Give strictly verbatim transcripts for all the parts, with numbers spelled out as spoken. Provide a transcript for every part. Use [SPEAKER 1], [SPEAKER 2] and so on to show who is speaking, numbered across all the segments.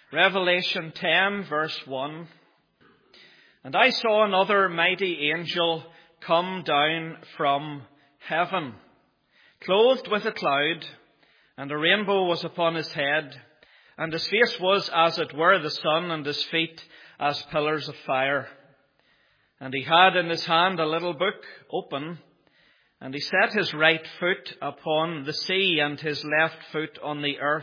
[SPEAKER 1] Revelation ten, verse one. And I saw another mighty angel come down from heaven, clothed with a cloud, and a rainbow was upon his head, and his face was as it were the sun, and his feet as pillars of fire. And he had in his hand a little book open, and he set his right foot upon the sea, and his left foot on the earth,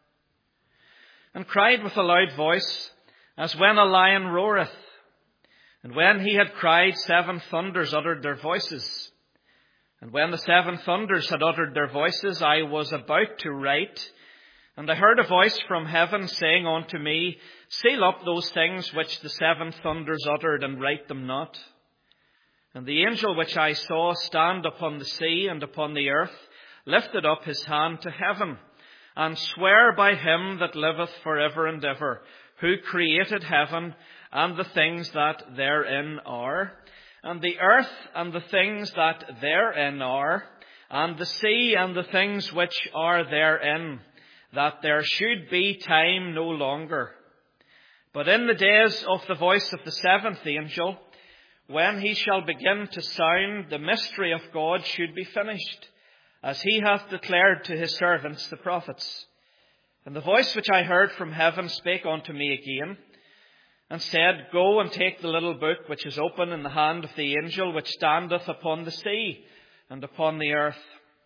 [SPEAKER 1] and cried with a loud voice, as when a lion roareth. And when he had cried, seven thunders uttered their voices. And when the seven thunders had uttered their voices, I was about to write. And I heard a voice from heaven saying unto me, Seal up those things which the seven thunders uttered, and write them not. And the angel which I saw stand upon the sea and upon the earth lifted up his hand to heaven, and sware by him that liveth for ever and ever, who created heaven and the things that therein are, and the earth and the things that therein are, and the sea and the things which are therein, that there should be time no longer. But in the days of the voice of the seventh angel, when he shall begin to sound, the mystery of God should be finished, as he hath declared to his servants the prophets. And the voice which I heard from heaven spake unto me again, and said, Go and take the little book which is open in the hand of the angel which standeth upon the sea and upon the earth.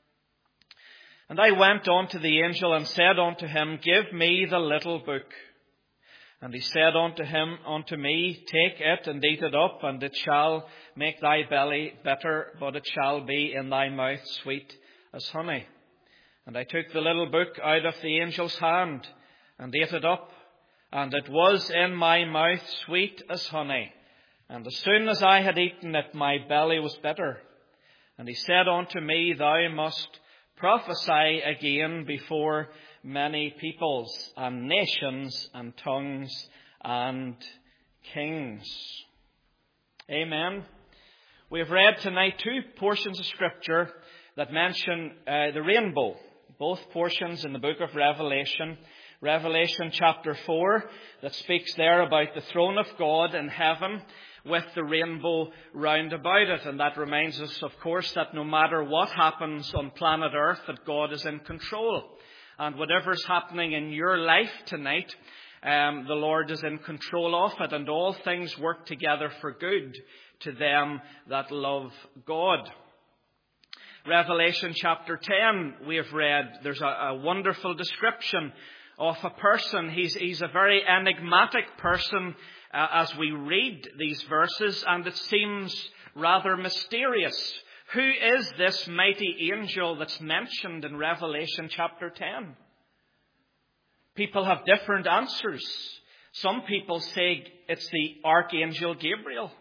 [SPEAKER 1] And I went unto the angel and said unto him, Give me the little book. And he said unto him, unto me, Take it and eat it up, and it shall make thy belly bitter, but it shall be in thy mouth sweet as honey. And I took the little book out of the angel's hand, and ate it up, and it was in my mouth sweet as honey. And as soon as I had eaten it, my belly was bitter. And he said unto me, Thou must prophesy again before many peoples, and nations, and tongues, and kings. Amen. We have read tonight two portions of Scripture that mention uh, the rainbow. Both portions in the book of Revelation. Revelation chapter four, that speaks there about the throne of God in heaven with the rainbow round about it. And that reminds us, of course, that no matter what happens on planet Earth, that God is in control. And whatever's happening in your life tonight, um, the Lord is in control of it. And all things work together for good to them that love God. Revelation chapter ten, we have read, there's a, a wonderful description of a person. He's, he's a very enigmatic person uh, as we read these verses, and it seems rather mysterious. Who is this mighty angel that's mentioned in Revelation chapter ten? People have different answers. Some people say it's the Archangel Gabriel.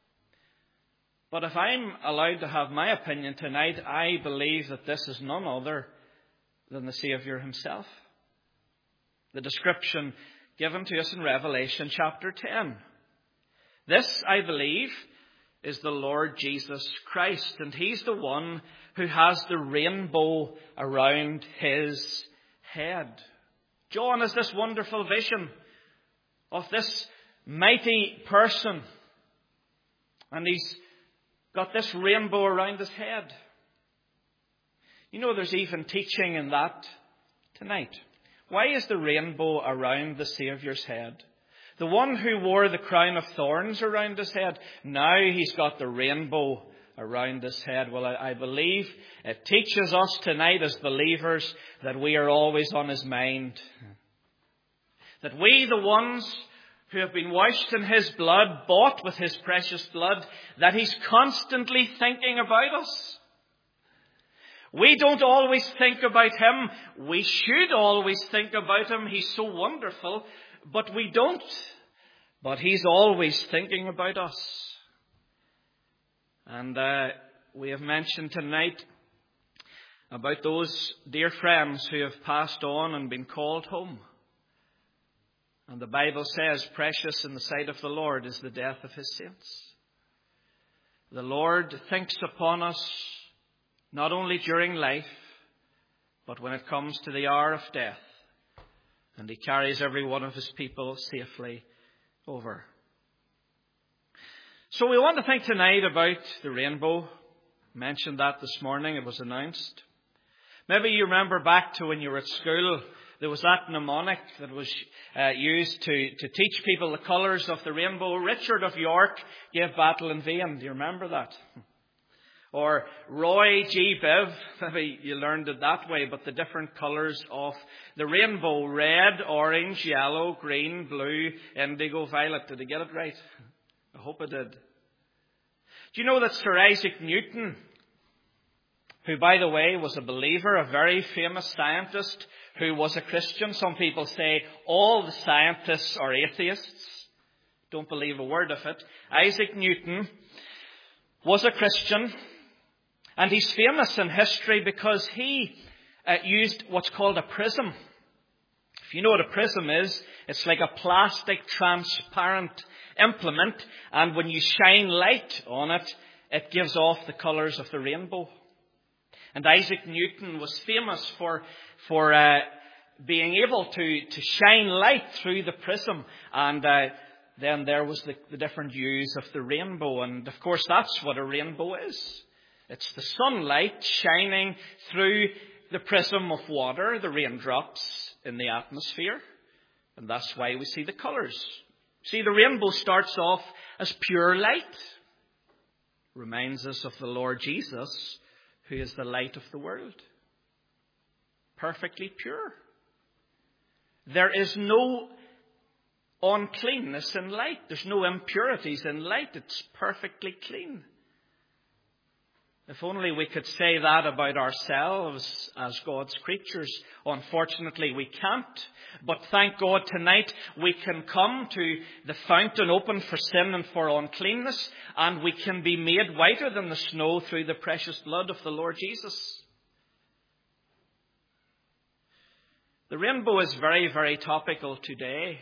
[SPEAKER 1] But if I'm allowed to have my opinion tonight, I believe that this is none other than the Saviour himself. The description given to us in Revelation chapter ten. This, I believe, is the Lord Jesus Christ. And he's the one who has the rainbow around his head. John has this wonderful vision of this mighty person. And he's got this rainbow around his head. You know, there's even teaching in that tonight. Why is the rainbow around the Saviour's head? The one who wore the crown of thorns around his head, now he's got the rainbow around his head. Well, I, I believe it teaches us tonight as believers that we are always on his mind. That we, the ones who have been washed in his blood, bought with his precious blood, that he's constantly thinking about us. We don't always think about him. We should always think about him. He's so wonderful. But we don't. But he's always thinking about us. And uh, we have mentioned tonight about those dear friends who have passed on and been called home. And the Bible says, precious in the sight of the Lord is the death of his saints. The Lord thinks upon us not only during life, but when it comes to the hour of death. And he carries every one of his people safely over. So we want to think tonight about the rainbow. I mentioned that this morning. It was announced. Maybe you remember back to when you were at school. There was that mnemonic that was uh, used to, to teach people the colours of the rainbow. Richard of York gave battle in vain. Do you remember that? Or Roy G. Biv, maybe you learned it that way, but the different colours of the rainbow: red, orange, yellow, green, blue, indigo, violet. Did I get it right? I hope I did. Do you know that Sir Isaac Newton, who, by the way, was a believer, a very famous scientist who was a Christian? Some people say all the scientists are atheists. Don't believe a word of it. Isaac Newton was a Christian. And he's famous in history because he uh, used what's called a prism. If you know what a prism is, it's like a plastic transparent implement. And when you shine light on it, it gives off the colours of the rainbow. And Isaac Newton was famous for, for uh, being able to, to shine light through the prism. And uh, then there was the, the different hues of the rainbow. And of course, that's what a rainbow is. It's the sunlight shining through the prism of water, the raindrops in the atmosphere. And that's why we see the colours. See, the rainbow starts off as pure light. Reminds us of the Lord Jesus, who is the light of the world. Perfectly pure. There is no uncleanness in light. There's no impurities in light. It's perfectly clean. If only we could say that about ourselves as God's creatures. Unfortunately, we can't. But thank God tonight we can come to the fountain open for sin and for uncleanness, and we can be made whiter than the snow through the precious blood of the Lord Jesus. The rainbow is very, very topical today.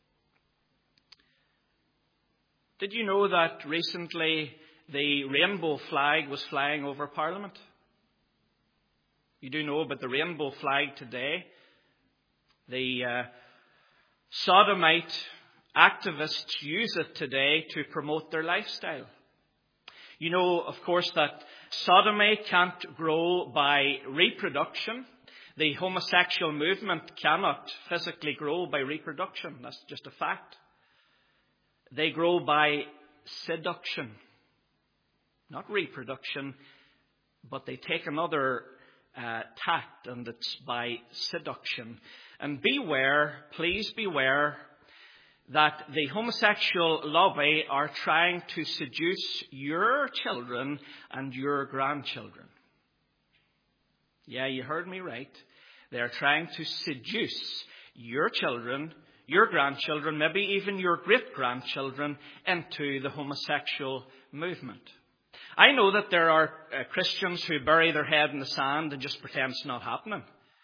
[SPEAKER 1] Did you know that recently the rainbow flag was flying over Parliament? You do know about the rainbow flag today. The uh, sodomite activists use it today to promote their lifestyle. You know, of course, that sodomy can't grow by reproduction. The homosexual movement cannot physically grow by reproduction. That's just a fact. They grow by seduction. Not reproduction, but they take another uh, tact, and it's by seduction. And beware, please beware, that the homosexual lobby are trying to seduce your children and your grandchildren. Yeah, you heard me right. They're trying to seduce your children, your grandchildren, maybe even your great-grandchildren into the homosexual movement. I know that there are uh, Christians who bury their head in the sand and just pretend it's not happening.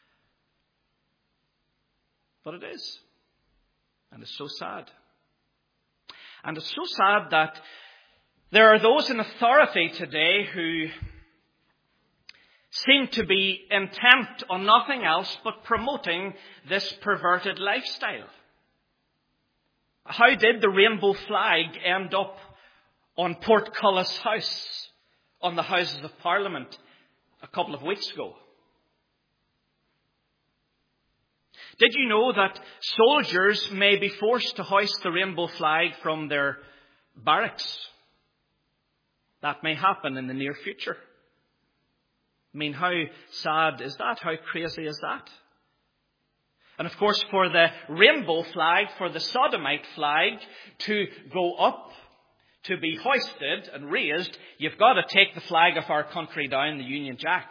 [SPEAKER 1] But it is. And it's so sad. And it's so sad that there are those in authority today who seem to be intent on nothing else but promoting this perverted lifestyle. How did the rainbow flag end up on Portcullis House, on the Houses of Parliament, a couple of weeks ago? Did you know that soldiers may be forced to hoist the rainbow flag from their barracks? That may happen in the near future. I mean, how sad is that? How crazy is that? And of course, for the rainbow flag, for the sodomite flag to go up, to be hoisted and raised, you've got to take the flag of our country down, the Union Jack.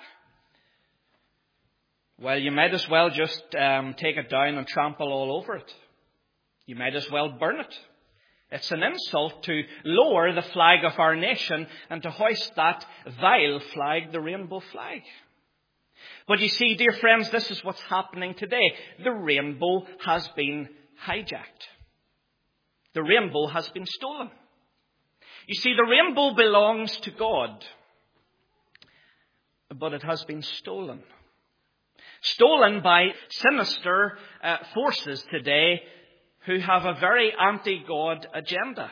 [SPEAKER 1] Well, you might as well just um, take it down and trample all over it. You might as well burn it. It's an insult to lower the flag of our nation and to hoist that vile flag, the rainbow flag. But you see, dear friends, this is what's happening today. The rainbow has been hijacked. The rainbow has been stolen. You see, the rainbow belongs to God, but it has been stolen. stolen by sinister uh, forces today who have a very anti-God agenda.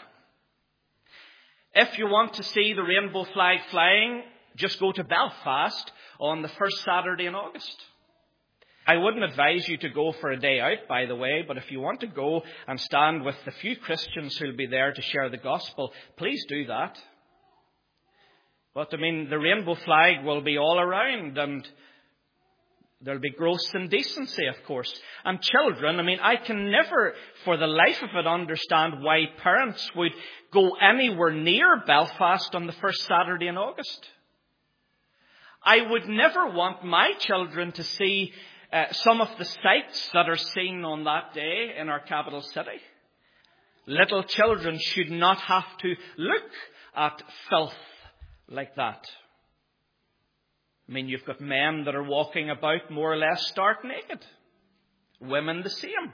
[SPEAKER 1] If you want to see the rainbow flag flying, just go to Belfast on the first Saturday in August. I wouldn't advise you to go for a day out, by the way, but if you want to go and stand with the few Christians who'll be there to share the gospel, please do that. But, I mean, the rainbow flag will be all around, and there'll be gross indecency, of course. And children, I mean, I can never, for the life of it, understand why parents would go anywhere near Belfast on the first Saturday in August. I would never want my children to see uh, some of the sights that are seen on that day in our capital city. Little children should not have to look at filth like that. I mean, you've got men that are walking about more or less stark naked. Women the same.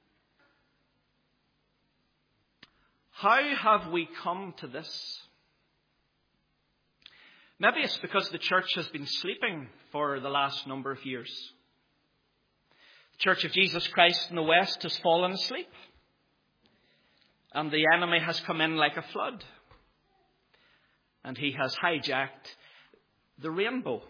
[SPEAKER 1] How have we come to this? Maybe it's because the church has been sleeping for the last number of years. The Church of Jesus Christ in the West has fallen asleep. And the enemy has come in like a flood. And he has hijacked the rainbow.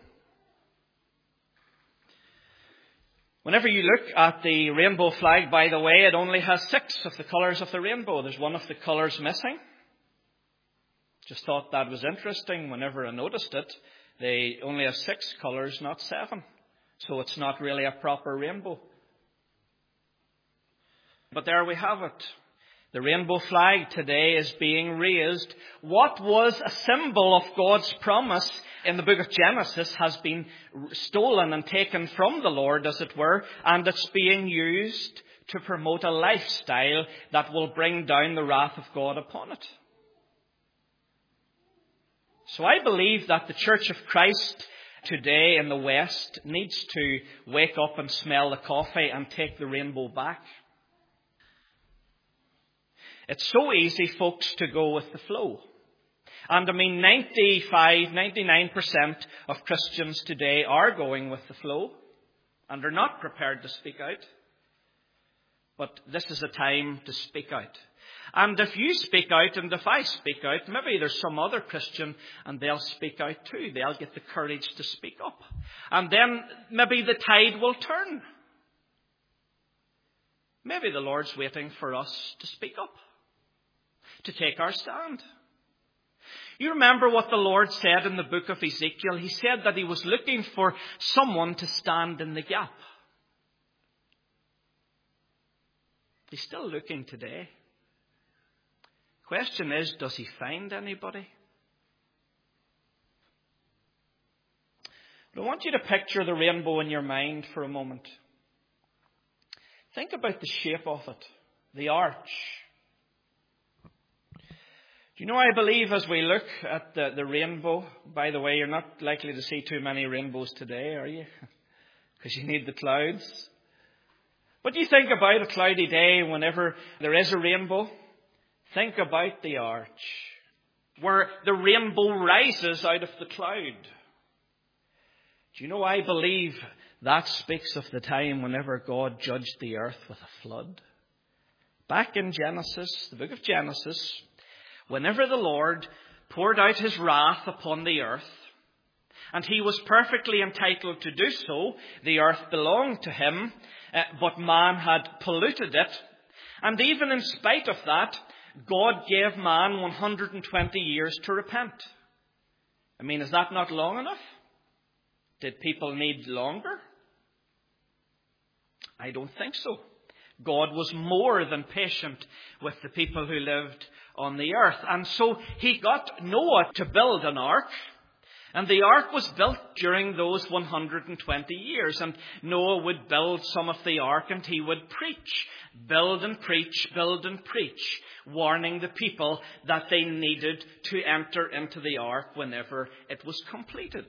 [SPEAKER 1] Whenever you look at the rainbow flag, by the way, it only has six of the colours of the rainbow. There's one of the colours missing. Just thought that was interesting. Whenever I noticed it, they only have six colours, not seven. So it's not really a proper rainbow. But there we have it. The rainbow flag today is being raised. What was a symbol of God's promise in the book of Genesis has been stolen and taken from the Lord, as it were, and it's being used to promote a lifestyle that will bring down the wrath of God upon it. So I believe that the Church of Christ today in the West needs to wake up and smell the coffee and take the rainbow back. It's so easy, folks, to go with the flow. And I mean, ninety-five, ninety-nine percent of Christians today are going with the flow and are not prepared to speak out. But this is a time to speak out. And if you speak out and if I speak out, maybe there's some other Christian and they'll speak out too. They'll get the courage to speak up. And then maybe the tide will turn. Maybe the Lord's waiting for us to speak up, to take our stand. You remember what the Lord said in the book of Ezekiel? He said that he was looking for someone to stand in the gap. He's still looking today. Question is, does he find anybody? I want you to picture the rainbow in your mind for a moment. Think about the shape of it, the arch. Do you know, I believe as we look at the, the rainbow, by the way, you're not likely to see too many rainbows today, are you? Because you need the clouds. But you think about a cloudy day whenever there is a rainbow. Think about the arch, where the rainbow rises out of the cloud. Do you know, I believe that speaks of the time whenever God judged the earth with a flood. Back in Genesis, the book of Genesis, whenever the Lord poured out his wrath upon the earth, and he was perfectly entitled to do so, the earth belonged to him, uh, but man had polluted it. And even in spite of that, God gave man one hundred twenty years to repent. I mean, is that not long enough? Did people need longer? I don't think so. God was more than patient with the people who lived on the earth. And so he got Noah to build an ark. And the ark was built during those one hundred twenty years. And Noah would build some of the ark and he would preach. Build and preach, build and preach. Warning the people that they needed to enter into the ark whenever it was completed.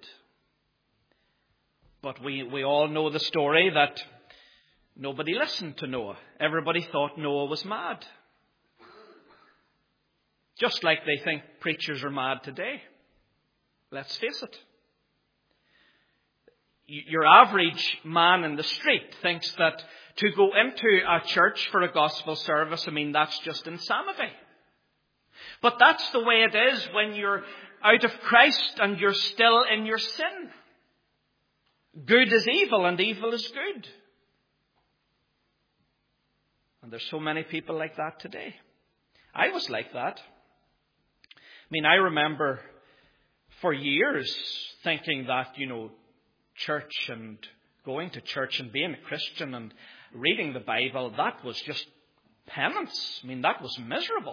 [SPEAKER 1] But we, we all know the story that nobody listened to Noah. Everybody thought Noah was mad. Just like they think preachers are mad today. Let's face it. Your average man in the street thinks that to go into a church for a gospel service, I mean, that's just insanity. But that's the way it is when you're out of Christ and you're still in your sin. Good is evil and evil is good. And there's so many people like that today. I was like that. I mean, I remember for years thinking that, you know, church and going to church and being a Christian and reading the Bible, that was just penance. I mean, that was miserable.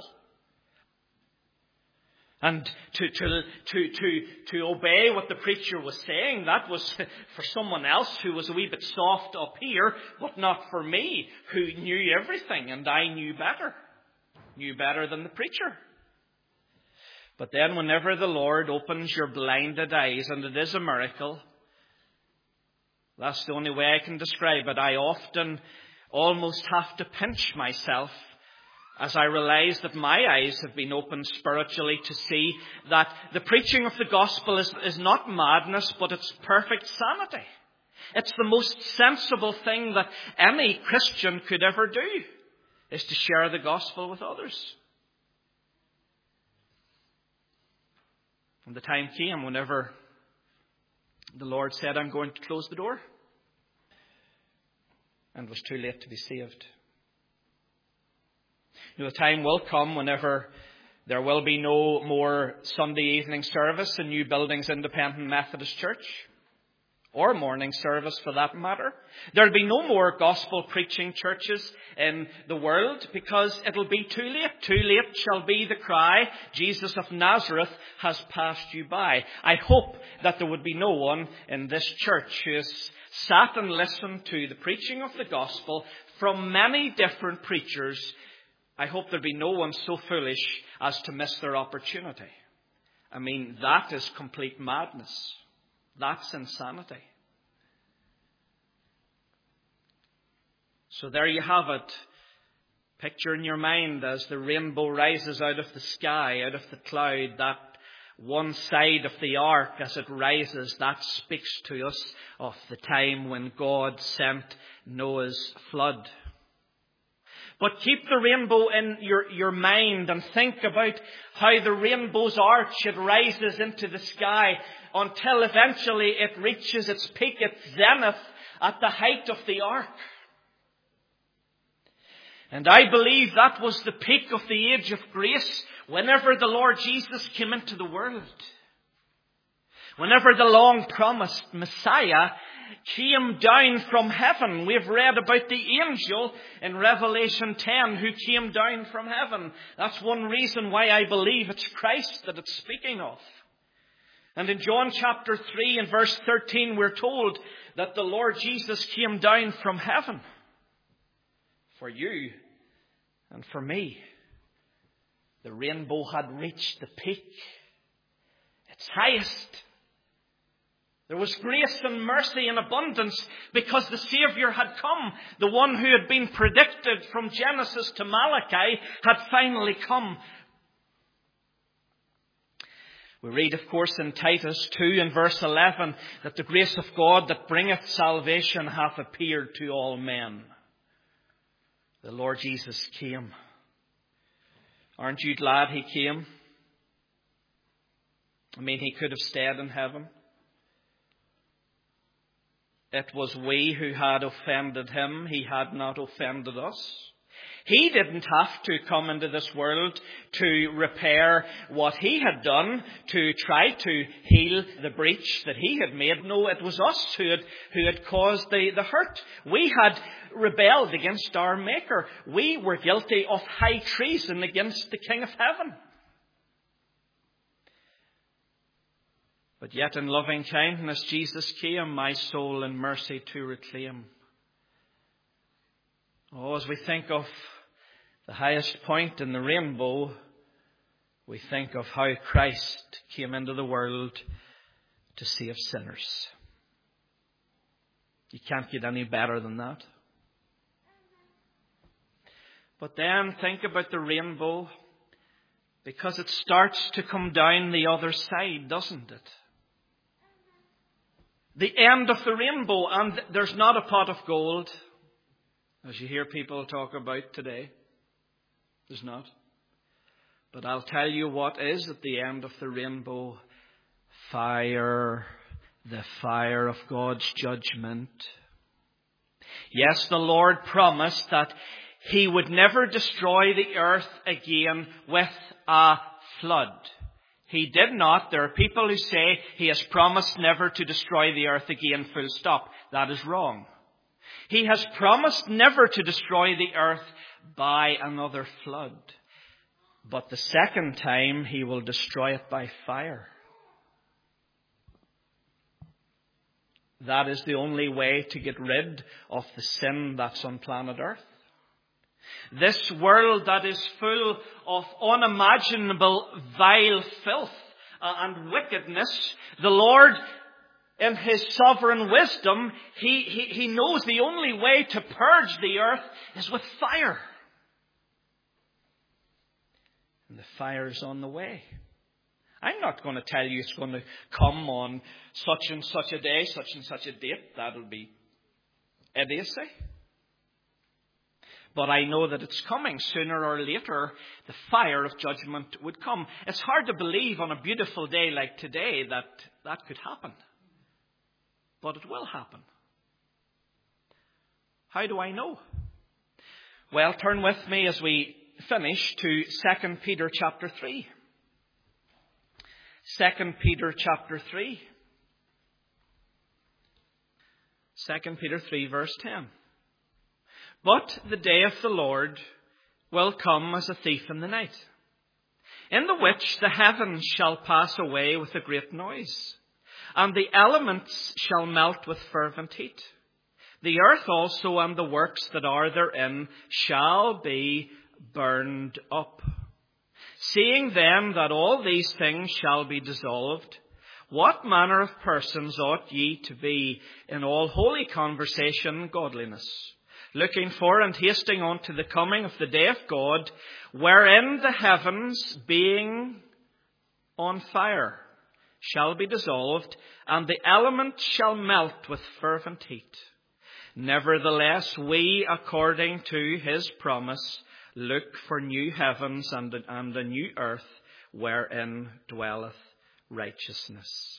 [SPEAKER 1] And to, to, to, to, to obey what the preacher was saying, that was for someone else who was a wee bit soft up here, but not for me, who knew everything and I knew better. Knew better than the preacher. But then whenever the Lord opens your blinded eyes, and it is a miracle, that's the only way I can describe it, I often almost have to pinch myself as I realize that my eyes have been opened spiritually to see that the preaching of the gospel is, is not madness, but it's perfect sanity. It's the most sensible thing that any Christian could ever do, is to share the gospel with others. And the time came whenever the Lord said, I'm going to close the door. And it was too late to be saved. You know, the time will come whenever there will be no more Sunday evening service in New Buildings Independent Methodist Church, or morning service for that matter. There'll be no more gospel preaching churches in the world, because it'll be too late. Too late shall be the cry, Jesus of Nazareth has passed you by. I hope that there would be no one in this church who has sat and listened to the preaching of the gospel from many different preachers. I hope there be no one so foolish as to miss their opportunity. I mean, that is complete madness. That's insanity. So there you have it. Picture in your mind as the rainbow rises out of the sky, out of the cloud, that one side of the ark as it rises, that speaks to us of the time when God sent Noah's flood. But keep the rainbow in your, your mind and think about how the rainbow's arch, it rises into the sky until eventually it reaches its peak, its zenith, at the height of the ark. And I believe that was the peak of the age of grace whenever the Lord Jesus came into the world. Whenever the long-promised Messiah came down from heaven. We've read about the angel in Revelation ten who came down from heaven. That's one reason why I believe it's Christ that it's speaking of. And in John chapter three and verse thirteen, we're told that the Lord Jesus came down from heaven for you and for me. The rainbow had reached the peak, its highest. There was grace and mercy in abundance because the Saviour had come. The one who had been predicted from Genesis to Malachi had finally come. We read, of course, in Titus two and verse eleven that the grace of God that bringeth salvation hath appeared to all men. The Lord Jesus came. Aren't you glad he came? I mean, he could have stayed in heaven. It was we who had offended him. He had not offended us. He didn't have to come into this world to repair what he had done, to try to heal the breach that he had made. No, it was us who had, who had caused the, the hurt. We had rebelled against our Maker. We were guilty of high treason against the King of Heaven. But yet in loving kindness Jesus came, my soul in mercy to reclaim. Oh, as we think of the highest point in the rainbow, we think of how Christ came into the world to save sinners. You can't get any better than that. But then think about the rainbow, because it starts to come down the other side, doesn't it? the end of the rainbow, and there's not a pot of gold, as you hear people talk about today. There's not. But I'll tell you what is at the end of the rainbow. Fire. The fire of God's judgment. Yes, the Lord promised that He would never destroy the earth again with a flood. He did not. There are people who say He has promised never to destroy the earth again, full stop. That is wrong. He has promised never to destroy the earth by another flood. But the second time He will destroy it by fire. That is the only way to get rid of the sin that's on planet Earth. This world that is full of unimaginable vile filth and wickedness, the Lord, in His sovereign wisdom, He, he, He knows the only way to purge the earth is with fire. And the fire's on the way. I'm not going to tell you it's going to come on such and such a day, such and such a date. That'll be idiocy. But I know that it's coming. Sooner or later, the fire of judgment would come. It's hard to believe on a beautiful day like today that that could happen. But it will happen. How do I know? Well, turn with me as we finish to Second Peter chapter three. Second Peter chapter three. Second Peter three verse ten. But the day of the Lord will come as a thief in the night, in the which the heavens shall pass away with a great noise, and the elements shall melt with fervent heat. The earth also and the works that are therein shall be burned up. Seeing then that all these things shall be dissolved, what manner of persons ought ye to be in all holy conversation and godliness, looking for and hasting unto the coming of the day of God, wherein the heavens, being on fire, shall be dissolved, and the elements shall melt with fervent heat. Nevertheless, we, according to His promise, look for new heavens and a, and a new earth, wherein dwelleth righteousness.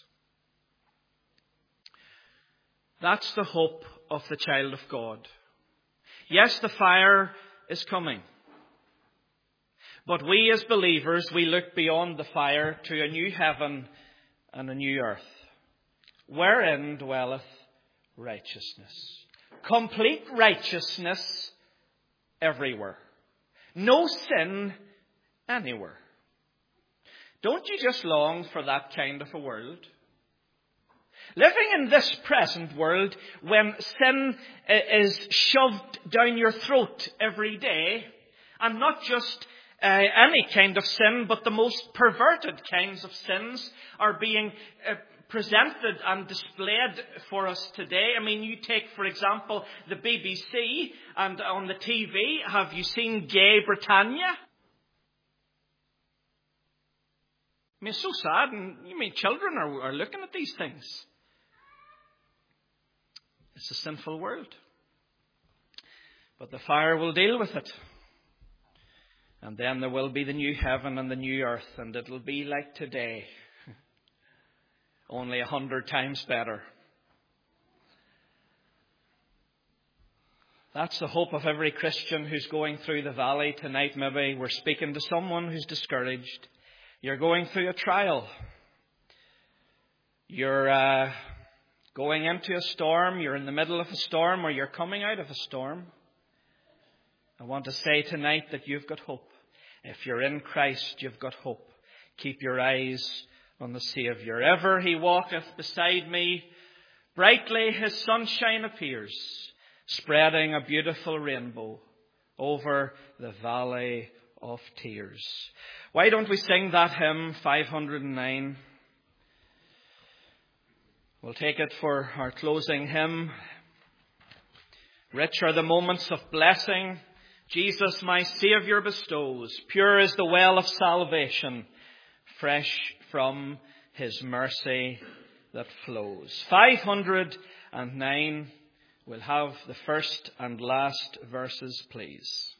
[SPEAKER 1] That's the hope of the child of God. Yes, the fire is coming. But we as believers, we look beyond the fire to a new heaven and a new earth, wherein dwelleth righteousness. Complete righteousness everywhere. No sin anywhere. Don't you just long for that kind of a world? Living in this present world, when sin is shoved down your throat every day, and not just uh, any kind of sin, but the most perverted kinds of sins are being uh, presented and displayed for us today. I mean, you take, for example, the B B C, and on the T V, have you seen Gay Britannia? I mean, it's so sad, and you mean children are, are looking at these things. It's a sinful world. But the fire will deal with it. And then there will be the new heaven and the new earth, and it'll be like today. Only a hundred times better. That's the hope of every Christian who's going through the valley tonight. Maybe we're speaking to someone who's discouraged. You're going through a trial. You're uh, going into a storm. You're in the middle of a storm, or you're coming out of a storm. I want to say tonight that you've got hope. If you're in Christ, you've got hope. Keep your eyes on the Saviour. Ever He walketh beside me, brightly His sunshine appears, spreading a beautiful rainbow over the valley of tears. Why don't we sing that hymn, five hundred nine? We'll take it for our closing hymn. Rich are the moments of blessing Jesus my Saviour bestows. Pure is the well of salvation, fresh from His mercy that flows. five hundred nine will have the first and last verses, please.